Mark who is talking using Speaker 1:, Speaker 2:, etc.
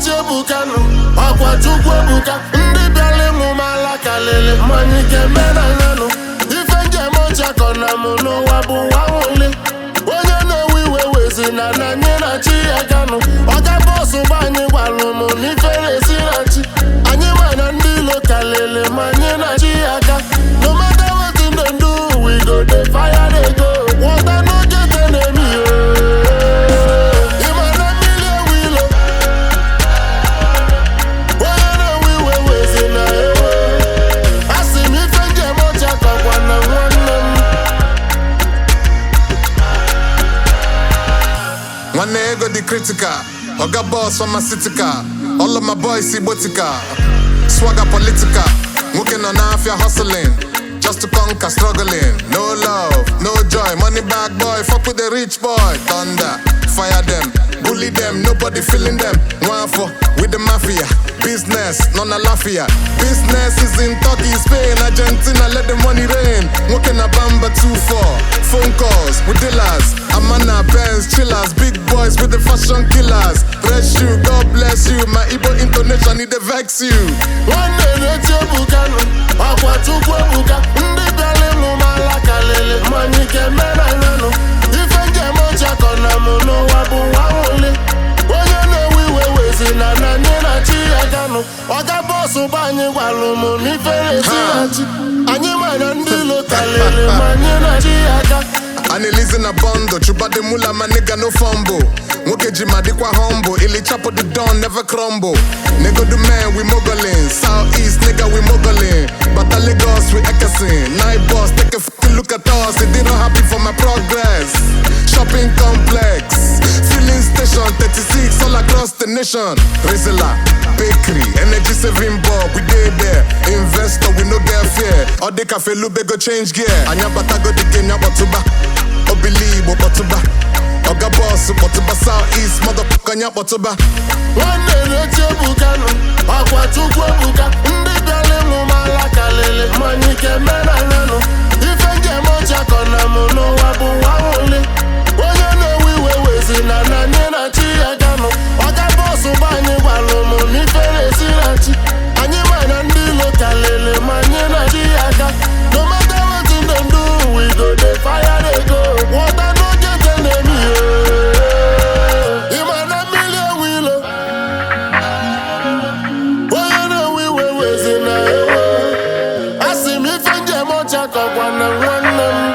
Speaker 1: na-eti ebukanu ọkwa Chukwu ebuka ndị bịara ịmụ m ala kalịlị mmanya ike mere nyanụ ife njem ọchakọ na mụ n'ụwa bụ nwa nwụli onye na-ewe iwe wezi na anyị na chi ya ganụ ọga bọsụ gba anyị gwalụ mụ n'ife na-esi na chi anyị mana ndị ilo kalịlị ma anyị na chi ya ga no matter wetin dem do we go dey fire dey go water no get enemy
Speaker 2: One ego the critical, Oga boss pharmaceutical. All of my boys botica, swagger political. Working on half your hustling, just to conquer struggling. No love, no joy, money bag boy. Fuck with the rich boy, thunder, fire them, bully them, nobody feeling them. One for with the mafia, business, none a lafia. Business is in Turkey, Spain, Argentina, let the money rain. Working a bamba 2-4, phone calls with dealers. Amana, Benz, chillers, big boys with the fashion killers. Bless you, God bless you. My Igbo intonation, need to vex you.
Speaker 1: One day, na-eti ebukanu ọkwa Chukwu ebuka ndị bịara ịmụ m ala kalịlị mmanya ike mere nyanụ ife njem ọchakọ na mụ n'ụwa bụ nwa nwụli onye na-ewe iwe wezi na anyị na chi ya ganụ ọga bọsụ gba anyị gwalụ mụ n'ife na-esi na chi anyị mana ndị ilo kalịlị ma anyị na chi ya ga
Speaker 2: Annalise in a bundle, chuba the mula, my nigga no fumble. Woke jima dikwa humble, illy chop of the dawn never crumble. Nigga the man, we moguling. Southeast nigga, we moguling. But Lagos, we echoing. Night boss, take a fucking look at us. They didn't happy for my progress. Shopping complex, filling station 36 all across the nation. Rizla, bakery, energy saving bulb, we did there. Investor, we no get fear. All the cafe lube go change gear. Anya bata go the game, nyabatuba. Obili, botuba. Oga boss, botuba Southeast, motherfucker, nyabatuba.
Speaker 1: One day, na-eti ebukanu ọkwa Chukwu ebuka ndị bịara ịmụ m ala kalịlị mmanya ike mere nyanụ ife njem ọchakọ na mụ n'ụwa bụ nwa nwụli onye na-ewe iwe wezi na anyị na chi ya ganụ ọga bọsụ gba anyị gwalụ mụ n'ife na-esi na chi anyị mana ndị ilo kalịlị ma anyị na chi ya ga no matter wetin dem do we go dey fire dey go water no get enemy ịmana mmiri ewu ilo onye na-ewe iwe wezi na ewe asị m ife njem ọchakọ gwa na nwanne m